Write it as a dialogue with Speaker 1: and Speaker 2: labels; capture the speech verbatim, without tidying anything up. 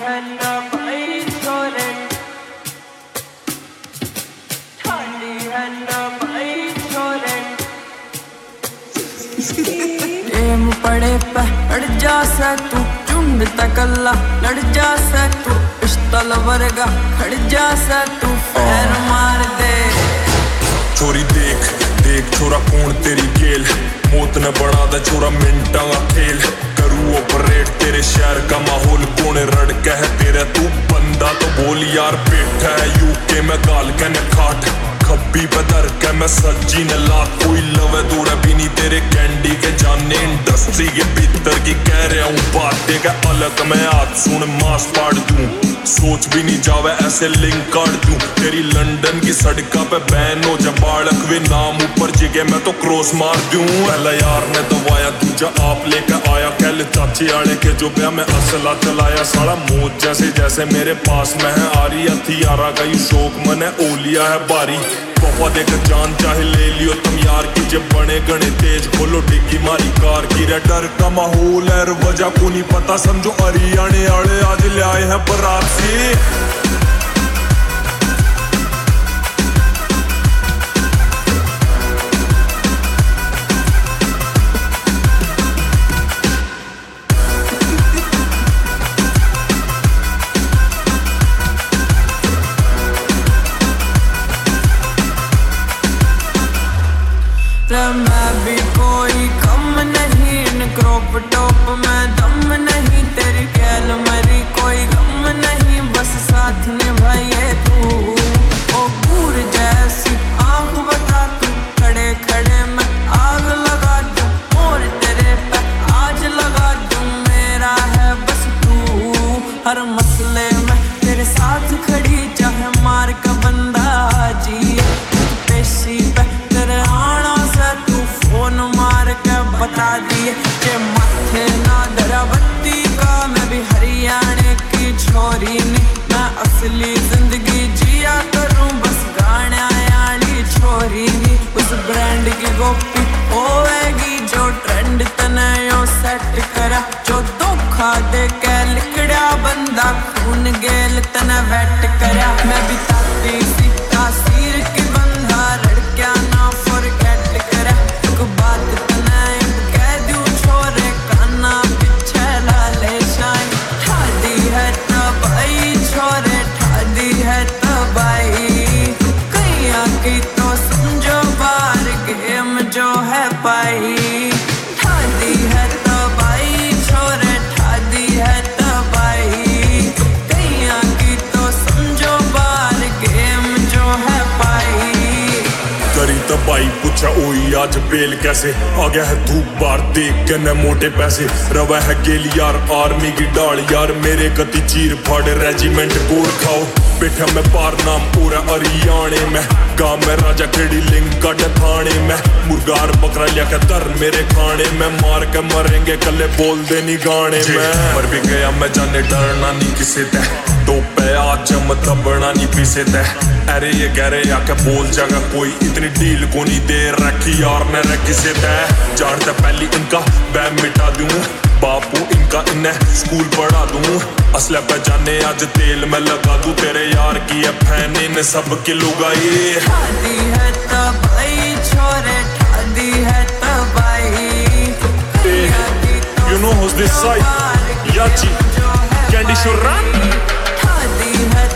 Speaker 1: पड़े पे अड़ जा सा तू झुंड तकल्ला लड़ जा सा तू पिस्तौल वर्गा खड़ जा सा तू फैर मार दे
Speaker 2: छोरी देख देख छोरा कौन तेरी गेल मौत ने बना दे छोरा मिनटा का खेल करूँ ऑपरेट तेरे शहर का माहौल कौन रड़ के है तेरा तू बंदा तो बोल यार बैठा है यूके में गाल के ने खाट खब्बी बदर के मैं सज्जी न लाख कोई लवे दूर भी नहीं तेरे कैंडी के जाने इंडस्ट्री के भीतर की कह रहा हूँ बातें का अलग मैं हाथ सुन मास पाड़ दूं सोच भी नहीं जावे ऐसे लिंक काट दूं तेरी लंदन की सड़का पे बैन हो जा बालक वे नाम ऊपर जिगे मैं तो क्रॉस मार दूं पहला यार ने दवाया दूजा आप लेकर आया कल चाची आड़े के जो ब्याह में असला चलाया सारा मौत जैसे जैसे मेरे पास में है आ रही हथियारा का यू शौक मन है ओलिया है बारी पापा देकर जान चाहे ले लियो तुम यार की जब बने गणे तेज खोलो डिग्गी मारी कार की रे डर का माहौल है वजह को नहीं पता समझो हरियाणे आड़े आज ले आए हैं बारात से
Speaker 1: मैं भी कोई कम नहीं इन क्रॉप टॉप में दम नहीं तेरी कैल मरी कोई गम नहीं बस साथ निभाइए तू ओ भूर जैसी आँख बता तू खड़े खड़े मैं आग लगा दूं और तेरे पे आज लगा दूं मेरा है बस तू हर मसले में तेरे साथ खड़ी चाहे मार का बंदा जी पेशी पे तेरे आना फोन मार के बता दिए कि माथे ना दरावती का मैं भी हरियाणे की छोरी नहीं मैं असली जिंदगी जिया करूं बस गाने आयाली छोरी नहीं उस ब्रांड की गोपी होएगी जो ट्रेंड तने यो सेट करा जो धोखा दे के लिकड़ा बंदा खून गेल तने वेट करा मैं भी ताती सी तासीर की बंदा लड़कियां ना फॉरगेट करा बात तनाई कह दूं छोरे काना पीछे लाले शाइन ठादी है तबाई छोरे ठादी है तबाई कैया की तो समझो बार गेम जो है पाई ठादी है तबाई छोरे ठादी है तबाई कैया की तो समझो बार गेम जो है पाई
Speaker 2: करी तबाई पूछा ओई आज बेल कैसे आ गया है धूप बार देख के न मोटे पैसे रवा है गेल यार आर्मी की डाल यार मेरे गति चीर फाड़ रेजिमेंट गोर खाओ बैठा मैं पार नाम पूरा हरियाणे में गांव में राजा खेड़ी लिंक कट थाने में मुर्गार बकरा लिया के दर मेरे खाने में मार के मरेंगे कल्ले बोल दे नहीं गाने में मर भी गया मैं जाने डरना नहीं किसे तय तो पे आज जम दबना नहीं पीसे तय अरे ये कह रहे आके बोल जागा कोई इतनी डील को नहीं दे रखी यार ने रखी से तय जानते पहली इनका बैम मिटा दूं बापू इनका इन्हें स्कूल पढ़ा दूं असला पे जाने आज तेल में लगा दूं तेरे यार की है फैन इन सब की लुगाई
Speaker 1: ठादी है तबाई छोरे ठादी है तबाई
Speaker 2: you know who's this side Yachi Candy Shuran
Speaker 1: ठादी है